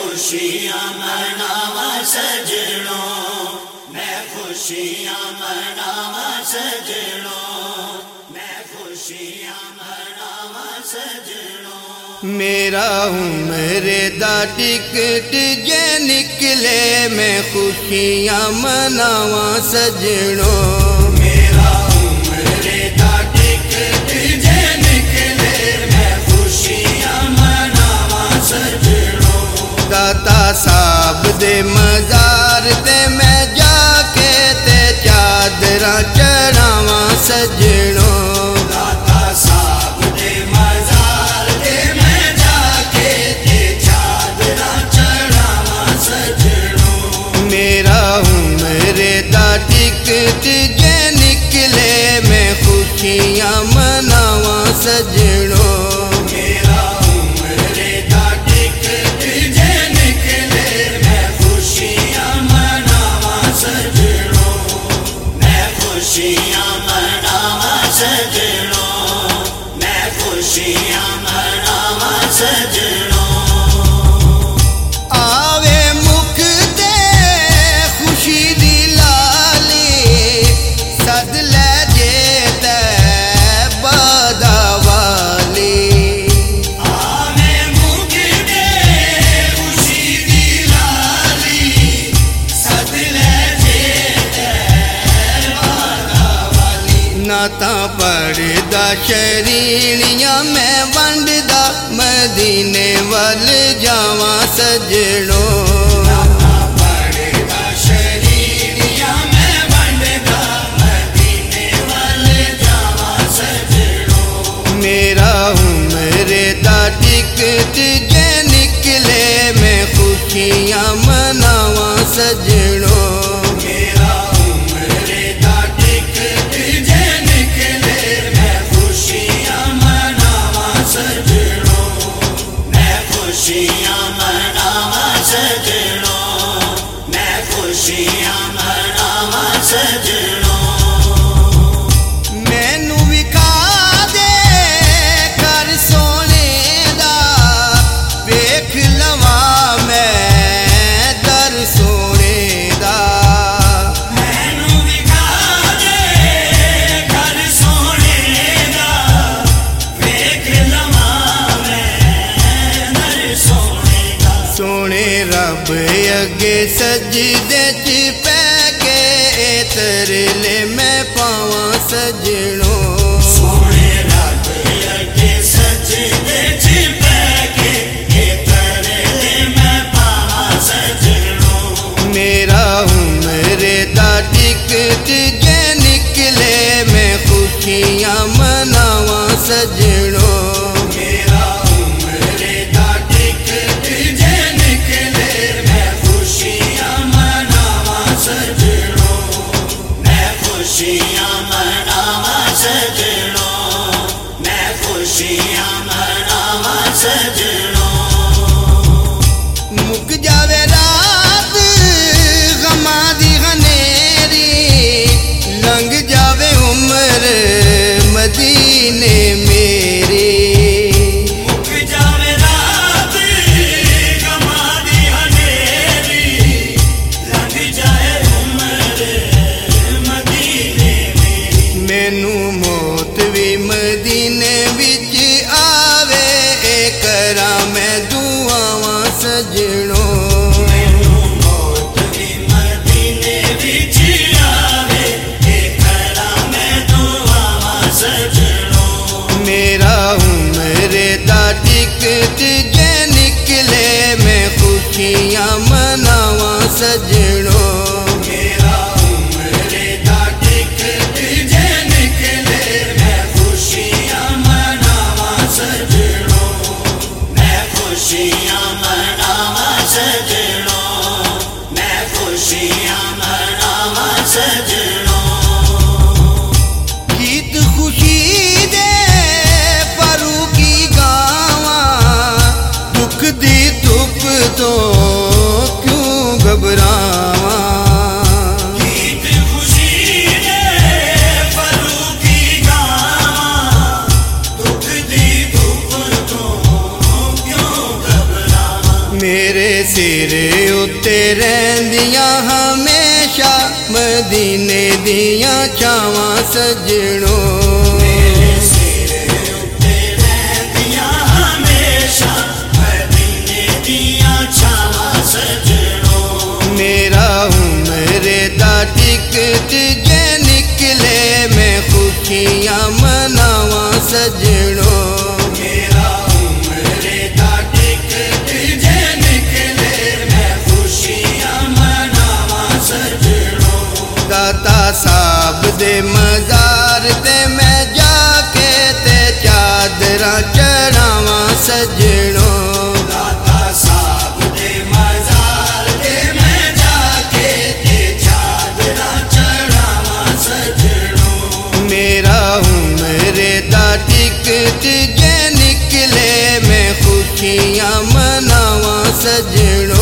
खुशियाँ मनावा सजनों, मैं खुशियाँ मनावा सजनों, मैं खुशियाँ मनावा सजनों। मेरा उम्र दा टिकट जे निकले मैं खुशियाँ मनावा सजनों। मेरा उम्र दा टिकट जे निकले मैं खुशियाँ मनावा सजनों। दाता साहब दे मज़ार ते मैं जाके ते चादरा चढ़ावा सजनों। दाता साहब दे मज़ार ते मैं जाके ते चादरा चढ़ावा सजनों। मेरा उम्र दा टिकट जे निकले मैं खुशियाँ मनावा सजनों। मेरा उम्र दा टिकट जे निकले मैं खुशियाँ मनावा सजनों, मैं खुशियाँ मनावा सजनों, मैं खुशियाँ मनावा सजनों। आवे मुख ते खुशी दी लाली सद ले जे ते बादा वाली। आवे मुख दे खुशी दी लाली सद ले जे बादा वाली। नाता पढ़दा शरीलियां मैं वंडदा मदीने वल जावा सजनों। नाता पढ़दा शरीरियां मैं वंडदा मदीने वल जावा सजनों। मेरा उम्र दा टिकट जे निकले मैं खुशियाँ मनावा सजनों। मेरा उम्र दा टिकट जे निकले मैं खुशियाँ मनावा सजनों, मैं खुशियाँ मनावा सजनों, मैं खुशियाँ मनावा सजनों। मैनू विखा दे कर सोने दा वेख लवा मैं दर सोने दा। मैनू विखा दे घर सोने दा वेख लवा मैं दर सोने दा। सोने रब अगे सजदे च पै के तरले मैं पावां सजनों। सोने रब अगे सजदे च बैके के तरले मैं पावां सजनों। मेरा उम्र दा टिकट जे निकले मैं खुशियाँ मनावा सजनों। मेरा उम्र दा टिकट जे निकले मैं खुशियाँ मनावा सजनों, मैं खुशियाँ मनावा सजनों, मैं खुशियाँ मनावा सजनों। मुक जावे रात गमां दी हनेरी लंघ जावे उम्र मदीने मेरी। मुक जावे रात गमां दी हनेरी लंघ जाए उम्र मदीने मेरी। मैनू मौत भी मदीने विच आवे करा मैं दुआवां सजनों। मैनू मौत भी मदीने विच आवे ए करा मैं दुआवां सजनों। मेरा उम्र दा टिकट जे निकले मैं खुशियाँ मनावा सजनों। मेरा उम्र दा टिकट जे निकले मैं खुशियाँ मनावा सजनों, मैं खुशियाँ मनावा सजनों, मैं खुशियाँ मनावा सजनों। गीत खुशी दे परू की गावा दुख दी धुप तो क्यों घबरावा। गीत खुशी दे परू की गावां दुख दी धुप तो क्यों घबरावां। मेरे मेरे सिर उत्ते रहंदियां हमेशा मदीने दियां छावां सजणों। मेरे सिर उत्ते रहंदियां हमेशा मदीने दियां छावां सजणों। मेरा उम्र दा टिकट जे निकले मैं खुशियां मनावां सजणों। मेरा उम्र दा टिकट जे निकले मैं खुशियां मनावां सजणों। दाता साहब दे मज़ार ते मैं जाके ते चादरां चढ़ावां सजणों। दाता साहब दे मज़ार ते मैं जाके ते चादरां चढ़ावां सजणों। मेरा उम्र दा टिकट जे निकले मैं खुशियां मनावां सजणों।